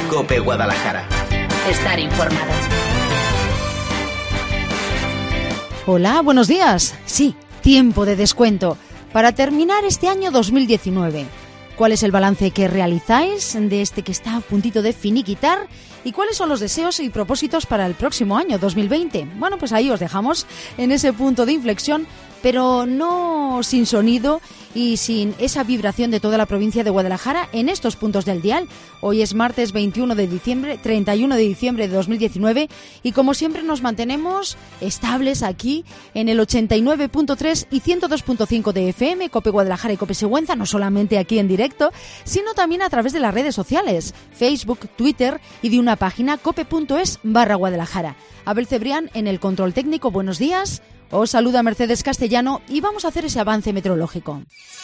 COPE Guadalajara. Estar informado. Hola, buenos días. Sí, tiempo de descuento para terminar este año 2019. ¿Cuál es el balance que realizáis de este que está a puntito de finiquitar? ¿Y cuáles son los deseos y propósitos para el próximo año 2020? Bueno, pues ahí os dejamos en ese punto de inflexión, pero no sin sonido y sin esa vibración de toda la provincia de Guadalajara en estos puntos del dial. Hoy es martes 31 de diciembre de 2019 y como siempre nos mantenemos estables aquí en el 89.3 y 102.5 de FM, COPE Guadalajara y COPE Sigüenza, no solamente aquí en directo, sino también a través de las redes sociales, Facebook, Twitter y de una página cope.es/Guadalajara. Abel Cebrián en el control técnico, buenos días. Os saluda Mercedes Castellano y vamos a hacer ese avance meteorológico.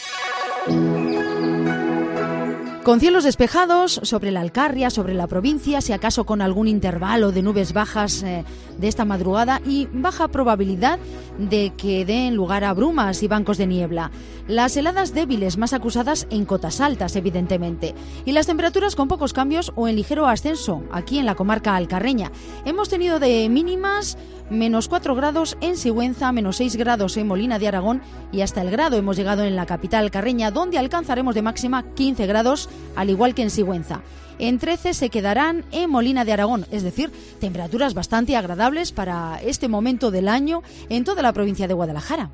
Con cielos despejados sobre la Alcarria, sobre la provincia, si acaso con algún intervalo de nubes bajas de esta madrugada y baja probabilidad de que den lugar a brumas y bancos de niebla. Las heladas débiles más acusadas en cotas altas, evidentemente. Y las temperaturas con pocos cambios o en ligero ascenso aquí en la comarca alcarreña. Hemos tenido de mínimas menos 4 grados en Sigüenza, menos 6 grados en Molina de Aragón y hasta el grado hemos llegado en la capital alcarreña, donde alcanzaremos de máxima 15 grados, al igual que en Sigüenza. En 13 se quedarán en Molina de Aragón, es decir, temperaturas bastante agradables para este momento del año en toda la provincia de Guadalajara.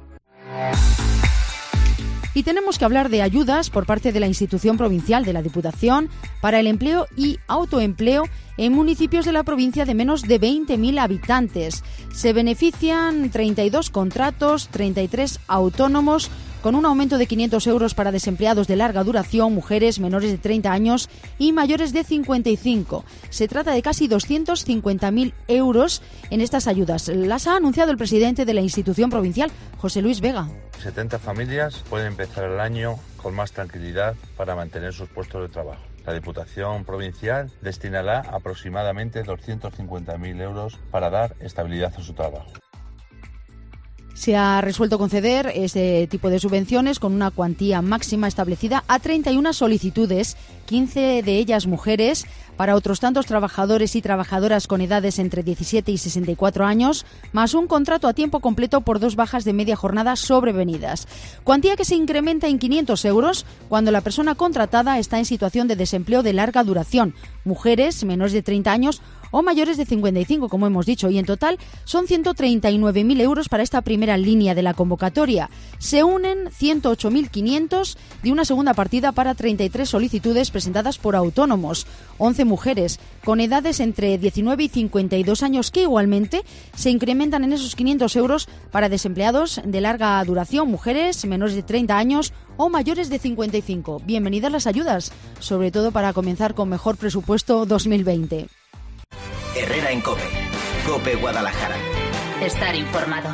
Y tenemos que hablar de ayudas por parte de la institución provincial de la Diputación para el empleo y autoempleo en municipios de la provincia de menos de 20.000 habitantes. Se benefician 32 contratos, 33 autónomos, con un aumento de 500 euros para desempleados de larga duración, mujeres menores de 30 años y mayores de 55. Se trata de casi 250.000 euros en estas ayudas. Las ha anunciado el presidente de la institución provincial, José Luis Vega. 70 familias pueden empezar el año con más tranquilidad para mantener sus puestos de trabajo. La Diputación Provincial destinará aproximadamente 250.000 euros para dar estabilidad a su trabajo. Se ha resuelto conceder este tipo de subvenciones con una cuantía máxima establecida a 31 solicitudes, 15 de ellas mujeres, para otros tantos trabajadores y trabajadoras con edades entre 17 y 64 años, más un contrato a tiempo completo por 2 bajas de media jornada sobrevenidas. Cuantía que se incrementa en 500 euros cuando la persona contratada está en situación de desempleo de larga duración, mujeres menores de 30 años o mayores de 55, como hemos dicho, y en total son 139.000 euros para esta primera línea de la convocatoria. Se unen 108.500 de una segunda partida para 33 solicitudes presentadas por autónomos, 11 mujeres con edades entre 19 y 52 años que igualmente se incrementan en esos 500 euros para desempleados de larga duración, mujeres menores de 30 años o mayores de 55. Bienvenidas las ayudas, sobre todo para comenzar con mejor presupuesto 2020. Herrera en COPE. COPE Guadalajara. Estar informado.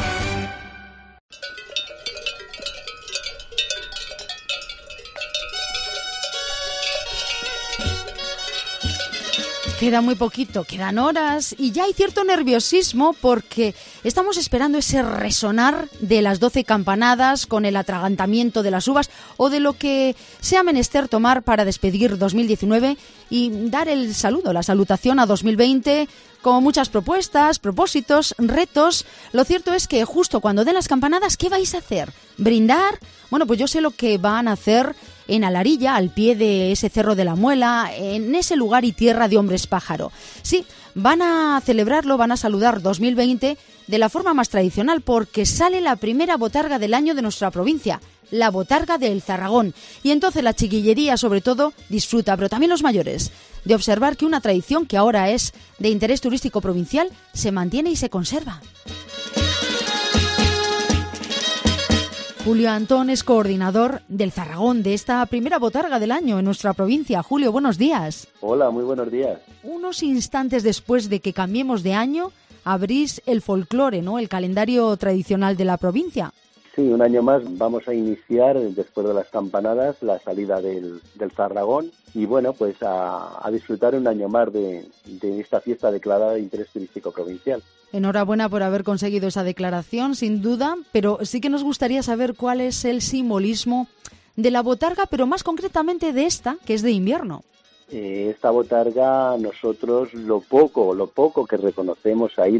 Queda muy poquito, quedan horas y ya hay cierto nerviosismo porque estamos esperando ese resonar de las 12 campanadas con el atragantamiento de las uvas o de lo que sea menester tomar para despedir 2019 y dar el saludo, la salutación a 2020 con muchas propuestas, propósitos, retos. Lo cierto es que justo cuando den las campanadas, ¿qué vais a hacer? ¿Brindar? Bueno, pues yo sé lo que van a hacer en Alarilla, al pie de ese Cerro de la Muela, en ese lugar y tierra de hombres pájaro. Sí, van a celebrarlo, van a saludar 2020 de la forma más tradicional porque sale la primera botarga del año de nuestra provincia, la botarga del Zarragón. Y entonces la chiquillería, sobre todo, disfruta, pero también los mayores, de observar que una tradición que ahora es de interés turístico provincial se mantiene y se conserva. Julio Antón es coordinador del Zarragón, de esta primera botarga del año en nuestra provincia. Julio, buenos días. Hola, muy buenos días. Unos instantes después de que cambiemos de año, abrís el folclore, ¿no? El calendario tradicional de la provincia. Sí, un año más vamos a iniciar, después de las campanadas, la salida del Zarragón y bueno, pues a disfrutar un año más de esta fiesta declarada de interés turístico provincial. Enhorabuena por haber conseguido esa declaración, sin duda, pero sí que nos gustaría saber cuál es el simbolismo de la botarga, pero más concretamente de esta, que es de invierno. Esta botarga, nosotros lo poco que reconocemos ahí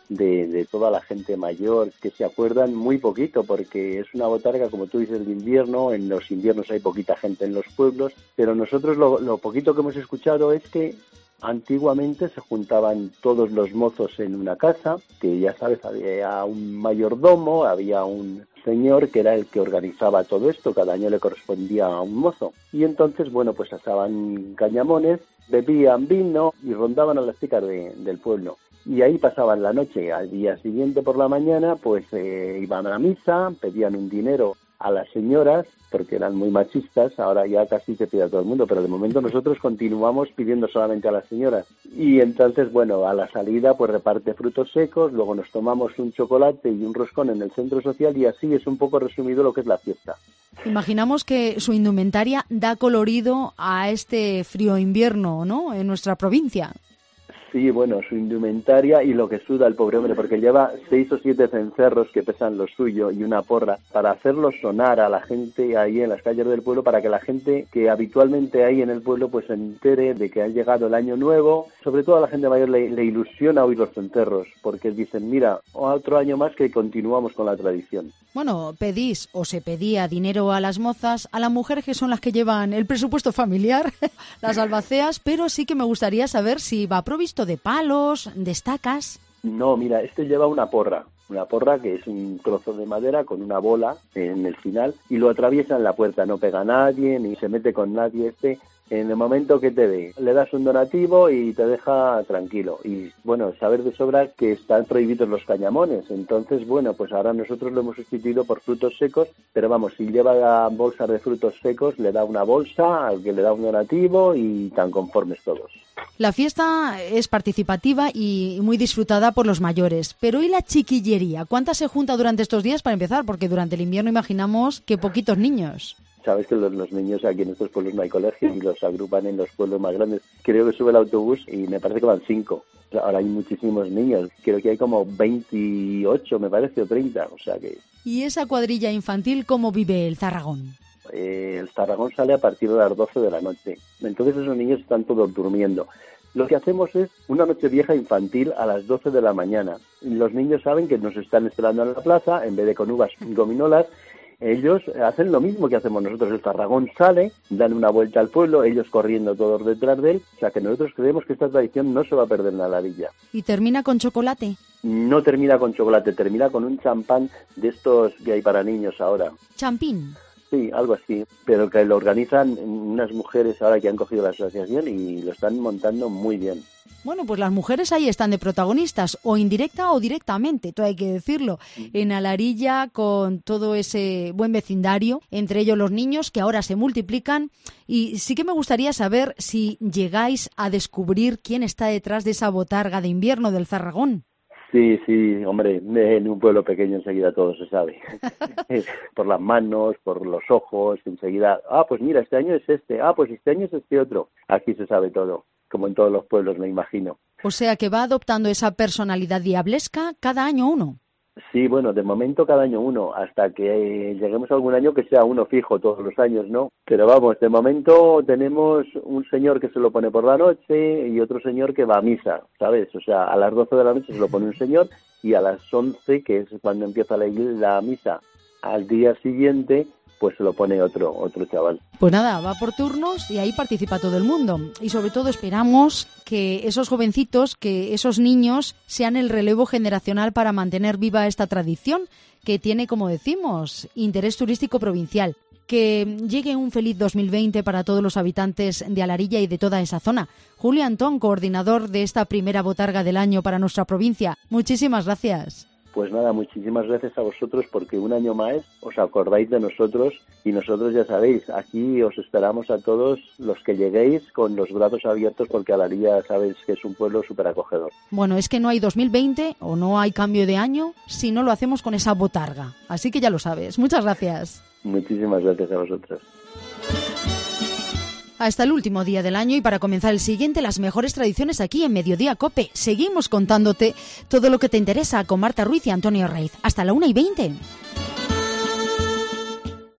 de toda la gente mayor, que se acuerdan muy poquito, porque es una botarga, como tú dices, de invierno. En los inviernos hay poquita gente en los pueblos, pero nosotros lo poquito que hemos escuchado es que antiguamente se juntaban todos los mozos en una casa, que ya sabes, había un mayordomo, había un señor que era el que organizaba todo esto, cada año le correspondía a un mozo. Y entonces, bueno, pues asaban cañamones, bebían vino y rondaban a las chicas del pueblo. Y ahí pasaban la noche. Al día siguiente por la mañana, pues iban a la misa, pedían un dinero a las señoras, porque eran muy machistas. Ahora ya casi se pide a todo el mundo, pero de momento nosotros continuamos pidiendo solamente a las señoras. Y entonces, bueno, a la salida pues reparte frutos secos, luego nos tomamos un chocolate y un roscón en el centro social, y así es un poco resumido lo que es la fiesta. Imaginamos que su indumentaria da colorido a este frío invierno, ¿no?, en nuestra provincia. Sí, bueno, su indumentaria y lo que suda el pobre hombre, porque lleva 6 o 7 cencerros que pesan lo suyo y una porra para hacerlo sonar a la gente ahí en las calles del pueblo, para que la gente que habitualmente hay en el pueblo pues se entere de que ha llegado el año nuevo. Sobre todo a la gente mayor le ilusiona oír los cencerros, porque dicen, mira, otro año más que continuamos con la tradición. Bueno, pedís o se pedía dinero a las mozas, a las mujeres que son las que llevan el presupuesto familiar, las albaceas, pero sí que me gustaría saber si va provisto de palos, de estacas. No, mira, este lleva una porra que es un trozo de madera con una bola en el final, y lo atraviesa en la puerta, no pega a nadie ni se mete con nadie. En el momento que te ve, le das un donativo y te deja tranquilo. Y bueno, saber de sobra que están prohibidos los cañamones. Entonces, bueno, pues ahora nosotros lo hemos sustituido por frutos secos, pero vamos, si lleva bolsas de frutos secos, le da una bolsa al que le da un donativo y tan conformes todos. La fiesta es participativa y muy disfrutada por los mayores. Pero ¿y la chiquillería? ¿Cuánta se junta durante estos días para empezar? Porque durante el invierno imaginamos que poquitos niños. Sabes que los niños aquí en estos pueblos no hay colegio y los agrupan en los pueblos más grandes. Creo que sube el autobús y me parece que van 5. Ahora hay muchísimos niños. Creo que hay como 28, me parece, o 30. O sea que... ¿Y esa cuadrilla infantil cómo vive el Zarragón? El Zarragón sale a partir de las 12 de la noche. Entonces esos niños están todos durmiendo. Lo que hacemos es una noche vieja infantil a las 12 de la mañana. Los niños saben que nos están esperando en la plaza, en vez de con uvas y gominolas. Ellos hacen lo mismo que hacemos nosotros. El Zarragón sale, dan una vuelta al pueblo, ellos corriendo todos detrás de él. O sea que nosotros creemos que esta tradición no se va a perder en la villa. ¿Y termina con chocolate? No termina con chocolate, termina con un champán de estos que hay para niños ahora. ¿Champín? Sí, algo así, pero que lo organizan unas mujeres ahora que han cogido la asociación y lo están montando muy bien. Bueno, pues las mujeres ahí están de protagonistas, o indirecta o directamente, todo hay que decirlo, en Alarilla, con todo ese buen vecindario, entre ellos los niños que ahora se multiplican. Y sí que me gustaría saber si llegáis a descubrir quién está detrás de esa botarga de invierno del Zarragón. Sí, hombre, en un pueblo pequeño enseguida todo se sabe. Por las manos, por los ojos, enseguida, pues mira, este año es este, pues este año es este otro. Aquí se sabe todo, como en todos los pueblos, me imagino. O sea que va adoptando esa personalidad diablesca cada año uno. Sí, bueno, de momento cada año uno, hasta que lleguemos a algún año que sea uno fijo todos los años, ¿no? Pero vamos, de momento tenemos un señor que se lo pone por la noche y otro señor que va a misa, ¿sabes? O sea, a las 12 de la noche se lo pone un señor y a las 11, que es cuando empieza la misa, al día siguiente, pues se lo pone otro chaval. Pues nada, va por turnos y ahí participa todo el mundo. Y sobre todo esperamos que esos jovencitos, que esos niños sean el relevo generacional para mantener viva esta tradición que tiene, como decimos, interés turístico provincial. Que llegue un feliz 2020 para todos los habitantes de Alarilla y de toda esa zona. Julio Antón, coordinador de esta primera botarga del año para nuestra provincia. Muchísimas gracias. Pues nada, muchísimas gracias a vosotros porque un año más os acordáis de nosotros y nosotros ya sabéis, aquí os esperamos a todos los que lleguéis con los brazos abiertos porque Alarilla sabéis que es un pueblo súper acogedor. Bueno, es que no hay 2020 o no hay cambio de año si no lo hacemos con esa botarga. Así que ya lo sabes. Muchas gracias. Muchísimas gracias a vosotros. Hasta el último día del año y para comenzar el siguiente, las mejores tradiciones aquí en Mediodía COPE. Seguimos contándote todo lo que te interesa con Marta Ruiz y Antonio Reiz. Hasta la 1:20.